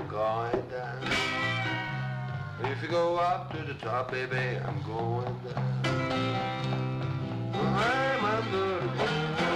I'm going down. If you go up to the top, baby, I'm going down. I'm a good boy.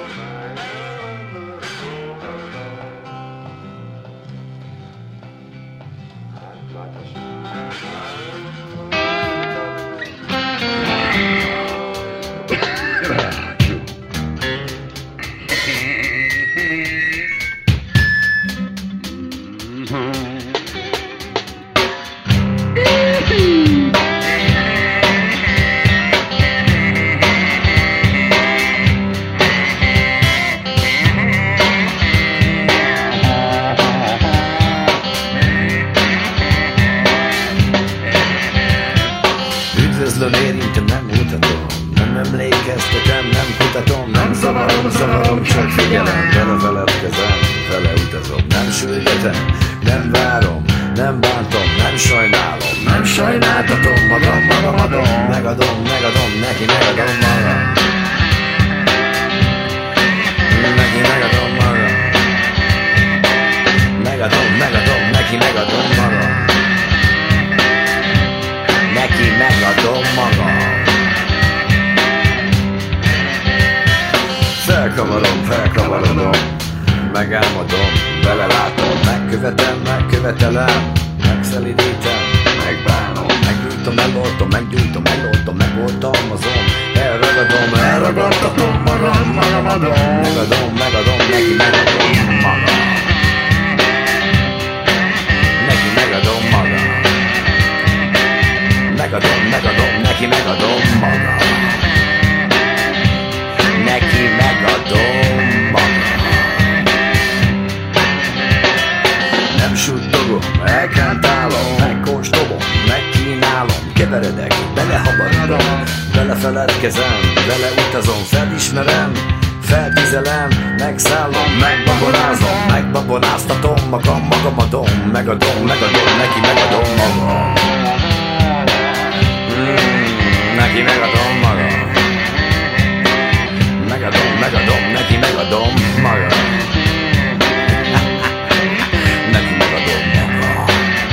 Üdvözlöm, érintem, nem mutatom, nem emlékeztetem, nem kutatom, nem zavarom, csak figyelem, vele feledkezem, vele utazom, nem sürgetem, nem várom, nem bántom, nem sajnálom, nem sajnáltatom, magam adom, megadom, neki megadom magam. Neki megadom magam. Megadom, neki megadom magam. Neki megadom magam. Felkavarodom, megálmodom, belelátom, megkövetelem, megszelidítem, megbánom, meggyújtom, megoltalmazom, elragadtatom magam adom, megadom, neki megadom magam. Neki megadom magam. Megadom, neki megadom magam. Neki megadom magam. Nem suttogom, elkántálom, megkóstolom, megkínálom, keveredek, belehabarodom, belefeledkezem, beleutazom, felismerem, feltizelem, megszállom, megbabonáztatom magam adom, megadom, neki megadom magam. Neki megadom magam. Megadom, neki megadom magam. Neki megadom magam.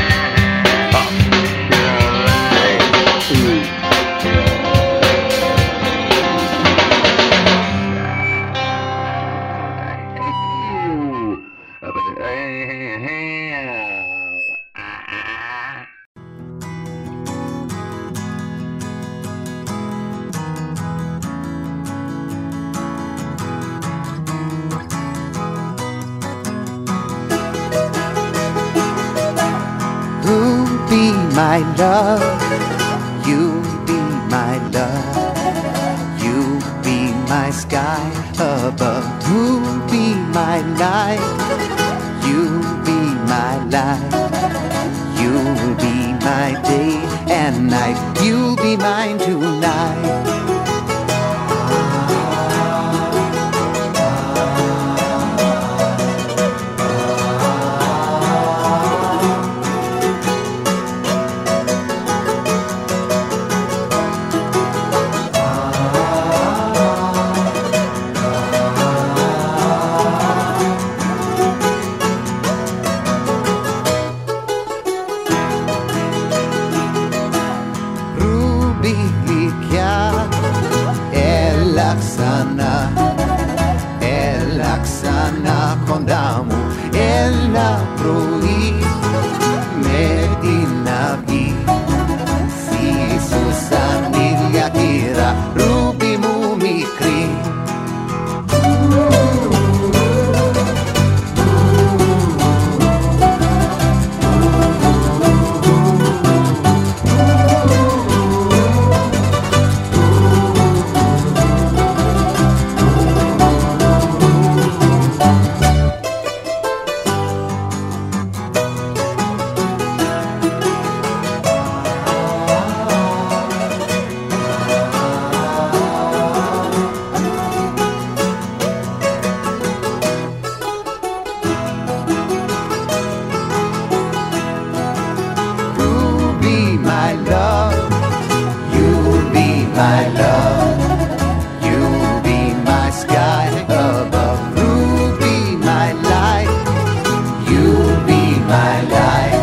Be my love, you be my love, you be my sky above. You be my light, you be my life, you will be my day and night. You'll be mine tonight. Elaksana kondamu, elaproi medinavi, si susanilya kira, rubi mumikri. My love, you'll be my love, you'll be my sky above. You'll be my light, you'll be my light.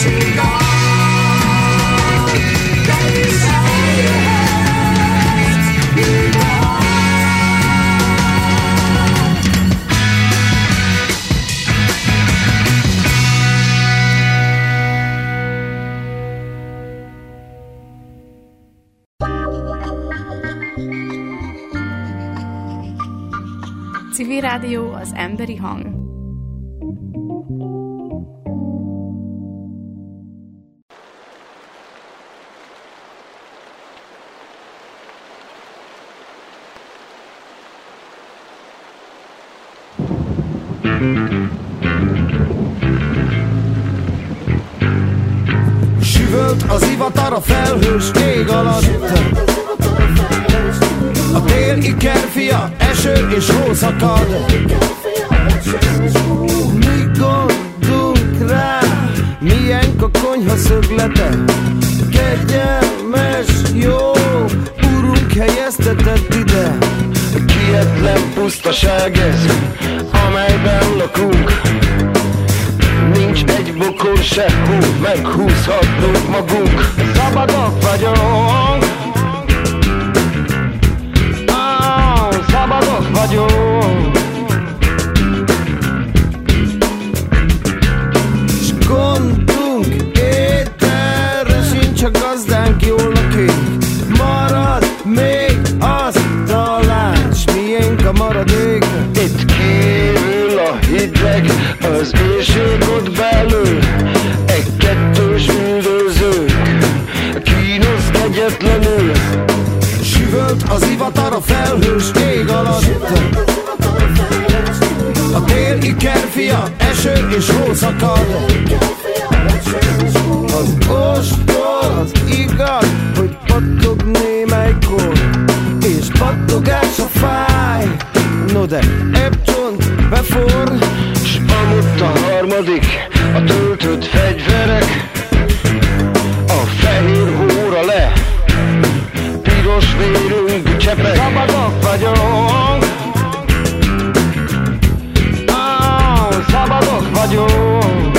Civil Rádió, az emberi hang. Süvölt az ivatar a felhős ég alatt. A tél ikerfia, eső és hó szakad. Mi gondolunk rá, milyen a konyha szöglete. Kegyelmes, jó, urunk helyeztetett ide. Kietlen pusztaság ez, amelyben lakunk. Nincs egy bokor se hó, meghúzhatnunk magunk. Szabadok vagyunk, szabadok vagyunk. S gondunk ételre sincs, a gazdánk jól lakik. Marad még az talán, s miénk a maradék. Itt kívül a hideg, az éjség ott belül. Egy kettős üldözők, kínosz kegyetlenül. Süvölt az ivatar a felhős ég alatt. A tél ikerfia, eső és hó szakad. Az ostor, az igaz, hogy pattog némelykor, és pattogás a fáj. No de ebb csont beforr, s amott a harmadik, a töltött fegyverek. A fehér hóra le, piros vérünk csepeg. Szabadok vagyunk, szabadok vagyunk.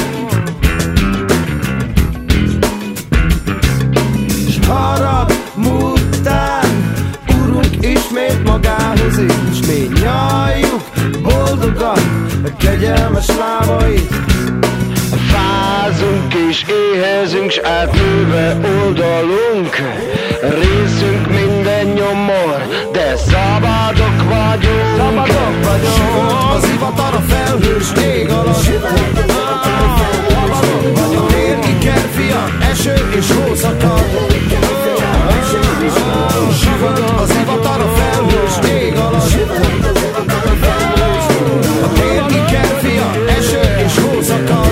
S haragmután urunk ismét magához ír. S mi nyaljuk boldogan a kegyelmes lábait. Fázunk és éhezünk, s átlőve oldalunk. Részünk minden nyomor, de szabadok vagyunk. Szabadok vagyunk. Süvölt az ivatar a felhős ég alatt. Szabadok vagyunk. Tél ikerfia, eső és hó szakad. Süvölt az ivatar a felhős ég alatt. A tél ikerfia, eső és hó szakad.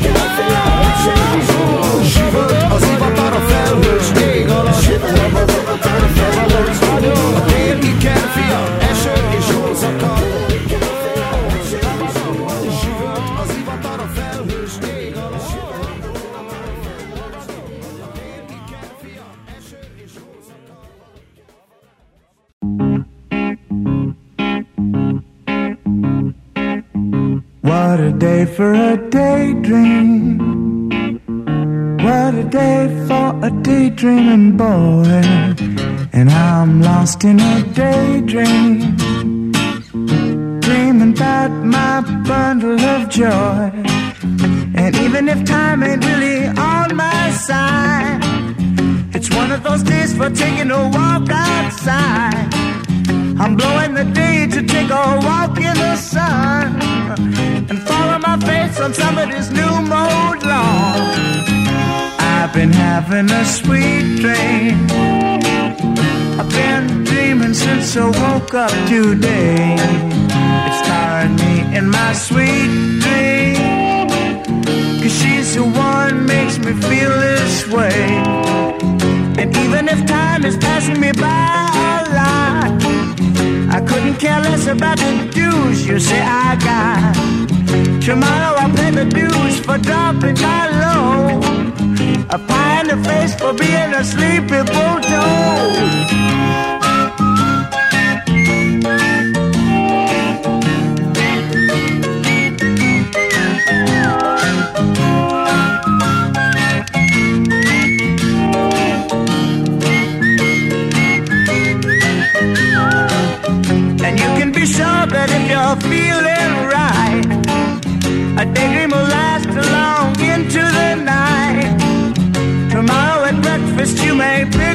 Süvölt az ivatar a felhős ég alatt. A tél ikerfia, eső és hó szakad. Süvölt az ivatar a felhős ég alatt. A tél ikerfia, eső és hó szakad. What a day for a daydream. What a day for a daydreaming boy. And I'm lost in a daydream, dreaming about my bundle of joy. And even if time ain't really on my side, it's one of those days for taking a walk outside. I'm blowing the day to take a walk in the sun and follow my face on somebody's new mode lawn. I've been having a sweet dream. I've been dreaming since I woke up today. It's starring me in my sweet dream, 'cause she's the one makes me feel this way. And even if time is passing me by a lot, I couldn't care less about the dues you say I got. Tomorrow I'll pay the dues for dropping my load, a pie in the face for being a sleepy bulldog.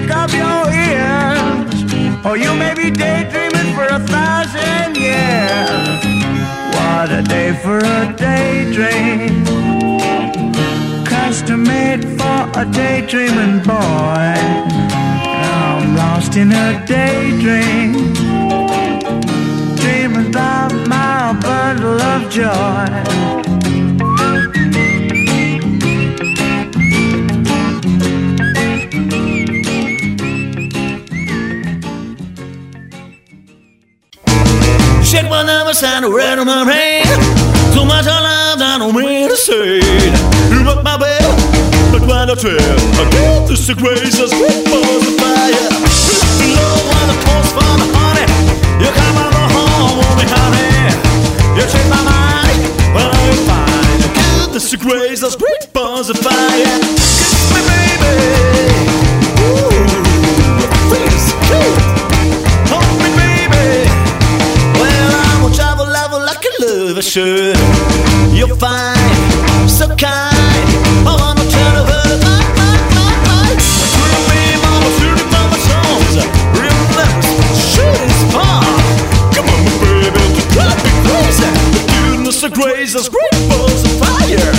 prick up your ears, or you may be daydreaming for 1,000 years. What a day for a daydream, custom made for a daydreaming boy. I'm lost in a daydream, dreaming about my bundle of joy. Shit will never stand a red on my brain. So much I love, I don't mean to say it. You rock my bell, but when I tell, I get this the graces, balls of fire. Love when the calls for the honey. You come on the home with me, honey. You change my mind, well I'm fine. I get this the graces, great balls of fire. Kiss me, baby. Ooh, feels good. Hold me, baby. Travel level like a lover should. You're fine, so kind. I wanna tell her my. Through me, mama, through the mama songs. Remember, shit is fun. Come on, my baby, to drive me crazy. The goodness of grace is great balls of fire.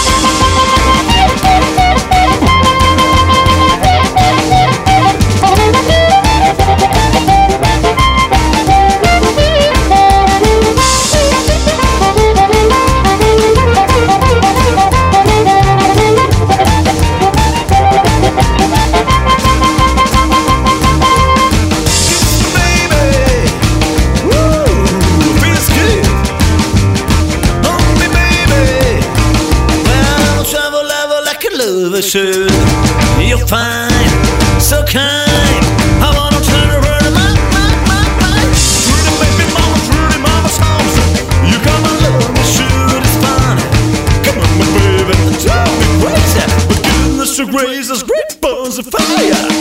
Should. You're fine, so kind. I wanna turn around in my. Through the baby mama, through the mama's house. You come and love me, shoot, it's fun. Come on, my baby, drive me crazy. But goodness to grace is great balls of fire.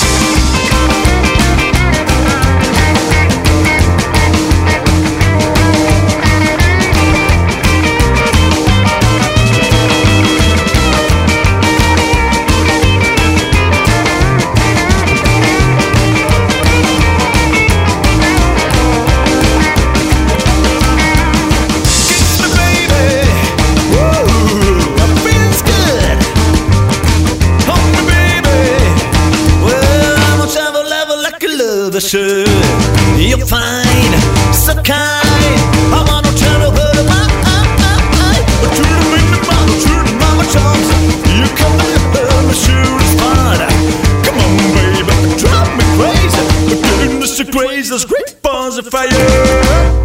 Should. You're fine, so kind. I wanna turn over to my. But to the baby mama, to the mama charms. You come and love me, sure it's fun. Come on, baby, drive me crazy. But goodness to grace, there's great balls of fire.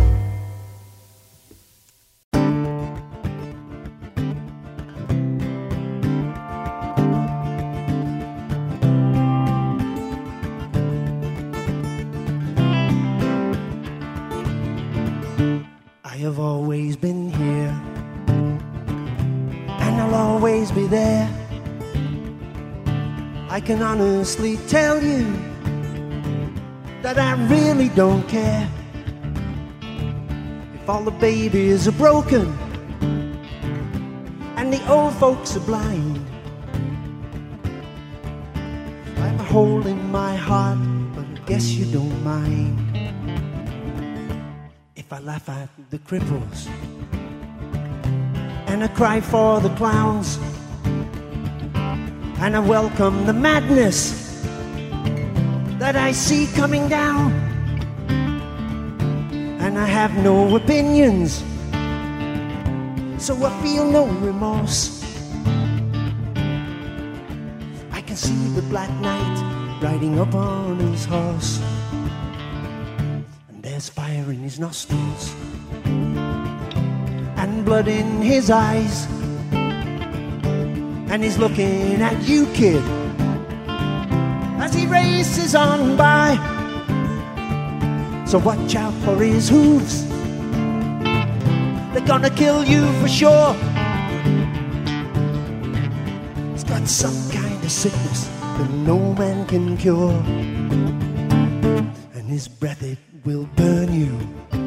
I've always been here, and I'll always be there. I can honestly tell you that I really don't care if all the babies are broken and the old folks are blind. I have a hole in my heart, but I guess you don't mind if I laugh at the cripples and I cry for the clowns, and I welcome the madness that I see coming down, and I have no opinions, so I feel no remorse. I can see the Black Knight riding up on his horse, there's fire in his nostrils and blood in his eyes, and he's looking at you, kid, as he races on by. So watch out for his hooves, they're gonna kill you for sure. He's got some kind of sickness that no man can cure, and his breath, it will burn you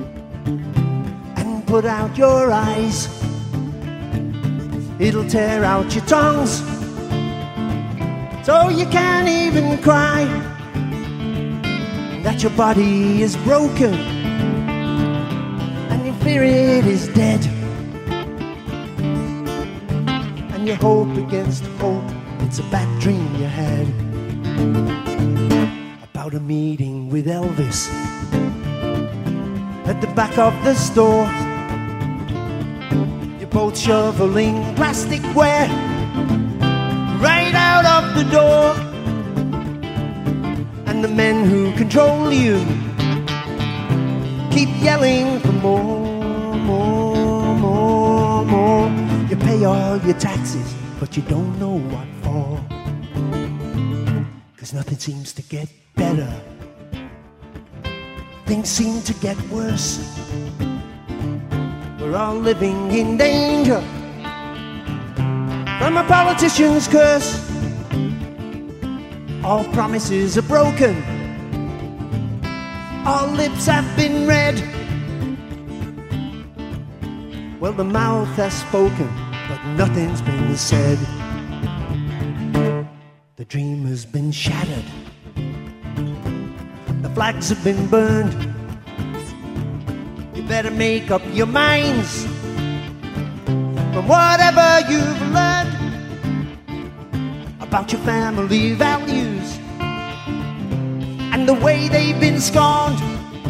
and put out your eyes. It'll tear out your tongues so you can't even cry that your body is broken and your spirit is dead, and you hope against hope it's a bad dream you had about a meeting with Elvis at the back of the store. You're both shoveling plasticware right out of the door, and the men who control you keep yelling for more, more, more, more. You pay all your taxes, but you don't know what for, 'cause nothing seems to get better. Things seem to get worse. We're all living in danger from a politician's curse. All promises are broken, all lips have been read. Well, the mouth has spoken, but nothing's been said. The dream has been shattered, the flags have been burned. You better make up your minds from whatever you've learned about your family values and the way they've been scorned.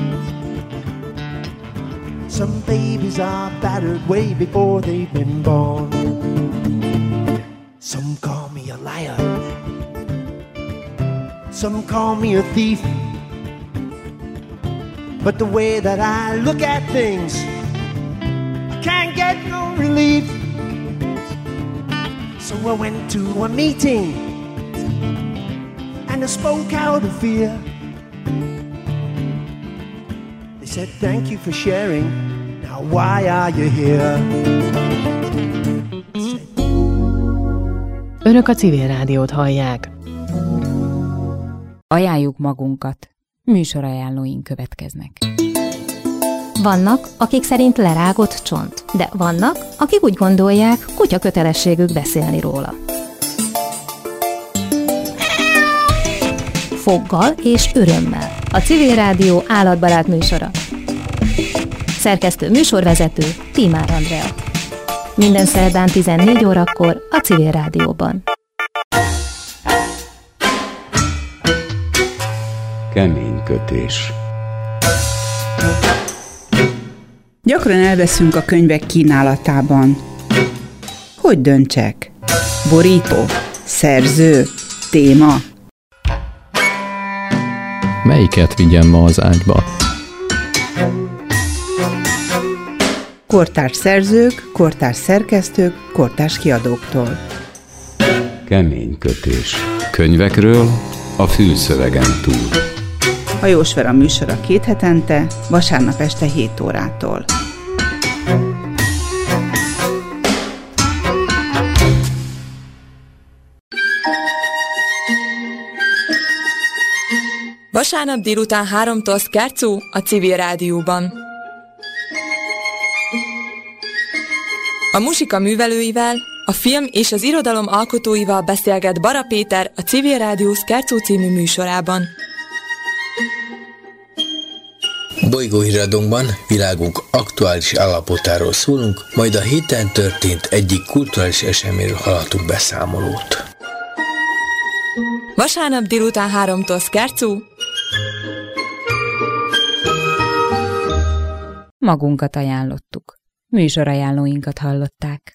Some babies are battered way before they've been born. Some call me a liar, some call me a thief, but the way that I look at things, I can't get no relief. So I went to a meeting and I spoke out of fear. They said, thank you for sharing, now why are you here? Önök a Civil Rádiót hallják. Ajánljuk magunkat. Műsorajánlóink következnek. Vannak, akik szerint lerágott csont, de vannak, akik úgy gondolják, kutya kötelességük beszélni róla. Foggal és örömmel. A Civil Rádió állatbarát műsora. Szerkesztő műsorvezető Tímár Andrea. Minden szerdán 14 órakor a Civil Rádióban. Keménykötés. Gyakran elveszünk a könyvek kínálatában. Hogy döntsek? Borító? Szerző? Téma? Melyiket vigyem ma az ágyba? Kortárs szerzők, kortárs szerkesztők, kortárs kiadóktól. Keménykötés. Könyvekről a fülszövegen túl. Hajós Vera műsora 2 hetente, vasárnap este 7 órától. Vasárnap délután 3-tól Szkárcú a Civil Rádióban. A muzsika művelőivel, a film és az irodalom alkotóival beszélget Bara Péter a Civil Rádió Szkárcú című műsorában. Bolygóhíradónkban világunk aktuális állapotáról szólunk, majd a héten történt egyik kulturális eseményről hallhatunk beszámolót. Vasárnap délután 3-tól Szkárcú. Magunkat ajánlottuk. Műsorajánlóinkat hallották.